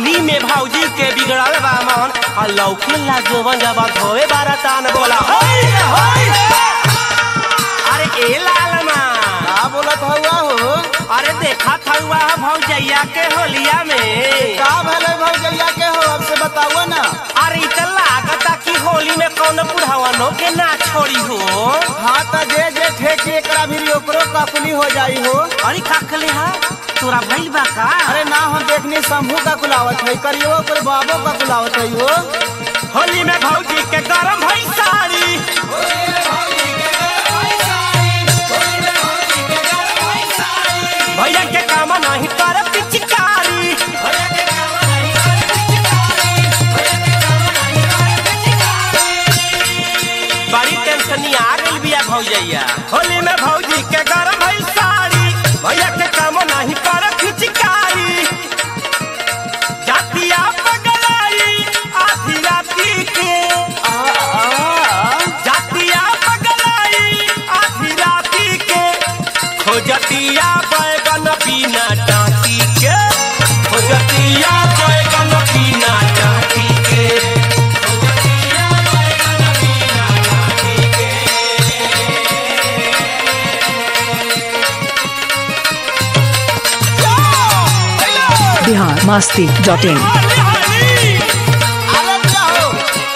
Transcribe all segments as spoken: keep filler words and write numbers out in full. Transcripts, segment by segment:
होली में भौजी के बिगड़ल बा मन और लौके ला जोवन जब धोवे बारतान बोला होय होय। अरे ए लालमा का बोलत हउआ हो? अरे देखा थउआ भौजैया के होलिया में का भले भौजैया के हो हमसे बताओ ना। अरे इ त लागता कि होली में कौन बुढ़ावनो के ना छोड़ी हो। हाँ तो जे जे ठेकी एकरा भी ओकरो ककुली हो जाई हो। अरे काकले हा तोरा भइल बा का? अरे ना हम देखनी शंभू का कुलावत है करियो ओकर बाबो का कुलावत है हो। होली में भौजी के गरम भई साड़ी भैया के काम नहीं कर पिचकारी बड़ी टेंशन आ गई बिया भौजैया। होली में भौजी के गरम भई साड़ी भैया के काम नहीं कर पिचकारी जातिया पगलाई आधी राती के जातिया पगलाई आधी राती के खोजतिया बैगन बिना डांटी के खोजतिया बैगन बिना डांटी के खोजतिया बैगन बिना डांटी के। Bihar Masti dot in. होली होली अरे क्या हो?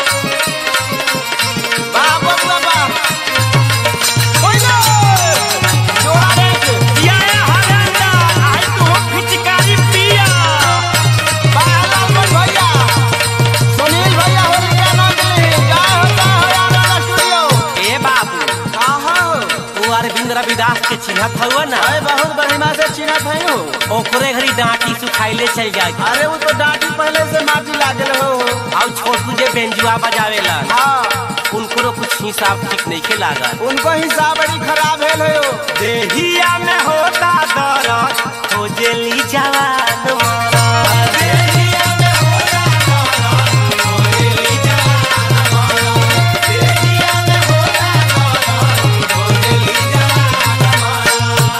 बाबा बाबा ओइलो जोड़ा रे या हरंदा आई तू पिचकारी पिया बाला मन भैया सुनील भैया होली के आनंद ले जा होता है आनंद स्टूडियो। ए बाबू कहां हो? तू अरविंद रविदास के चिन्हत हउआ ना? अरे बहुत बढ़िया से चिन्हत है हो। ओकरे घरी डांटी सुखाइले चल जाए अरे वो तो डांटी पहले से माटी लागल हो। और छोटू जे बेंजुआ बजावेला हाँ उनको कुछ हिसाब ठीक नहीं के लागल। उनको हिसाब बड़ी खराब है हो। देहिया में होता दर्द खोजेली जवान मरद। देहिया में होता दर्द खोजेली जवान मरद। देहिया में होता दर्द खोजेली जवान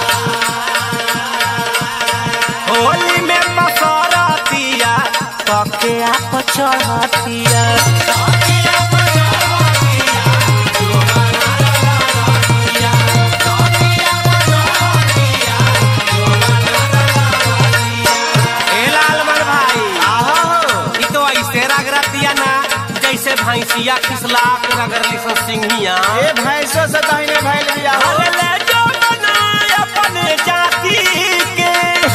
मरद। होली में मसरतिया तके आप चढ़तिया जैसे भैंसिया खिसला के रगरली सो सिंहिया। ए भैंसो से तहिने भइल बिया हो। अरे ले जो बनाए अपने जाति के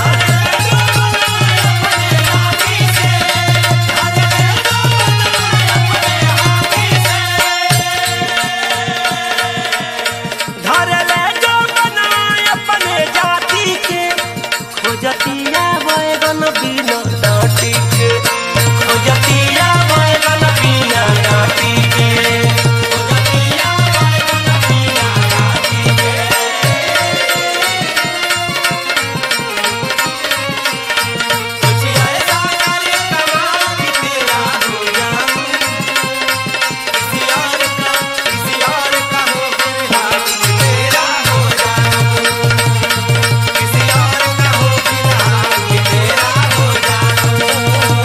धर ले जो बनाए अपने जाति के खोजतिया बैगन बिना डांटी के खोजतिया बैगन बिना डांटी के खोजतिया बैगन बिना डांटी के। कुछ ऐसा करे कमाल कि तेरा हो जाऊं किसी और का किसी और का हो फिलहाल तेरा हो जाऊं किसी और का हो फिलहाल तेरा हो जाऊं।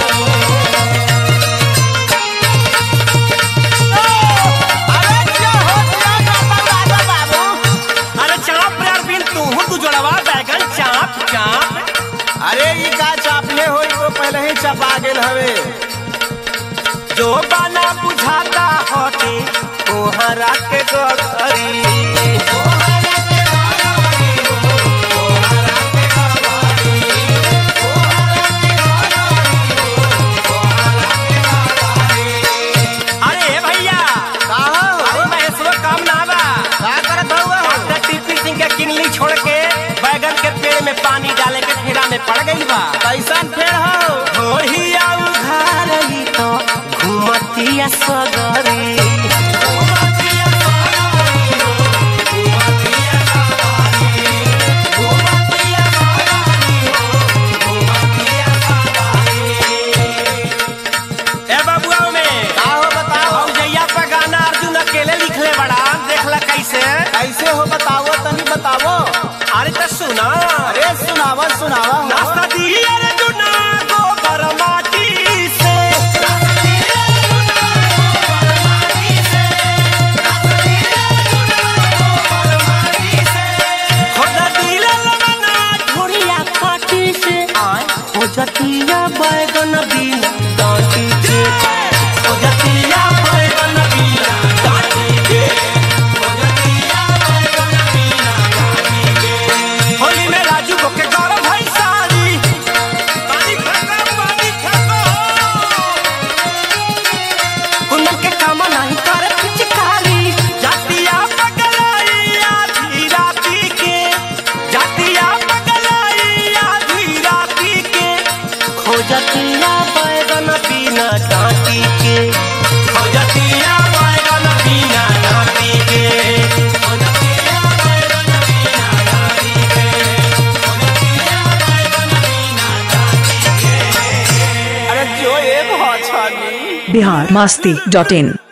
अरे क्या हो गया बाबा बाबा बाबू? अरे चाप रे अरविंद तू तू जोड़वा बैगन चाप चाप। अरे ई का चापले होई तो पहले ही चपा गेल हवे। जो बना बुझाता होते तोहरा के गगरी अरे भैया कहा हो? अरे महेश्वर काम ना बा का करत हउआ? डॉक्टर टीपी सिंह के किनली छोड़ के बैगन के पेड़ में पानी डाले के फेरा में पड़ गई बा। कैसन फेर हो? होलिया उघारली तो घुमतिया सगरी ए बबुआ में का हो बताओ? भौजैया पे गाना अर्जुन अकेले लिखले बड़ा देखला कैसे। कैसे हो बताओ तनी बताओ। अरे तो सुना अरे सुनावा सुनावा हो। नाश्ता दी अर्जुन गोबर माटी बिहार मस्ती डॉट इन।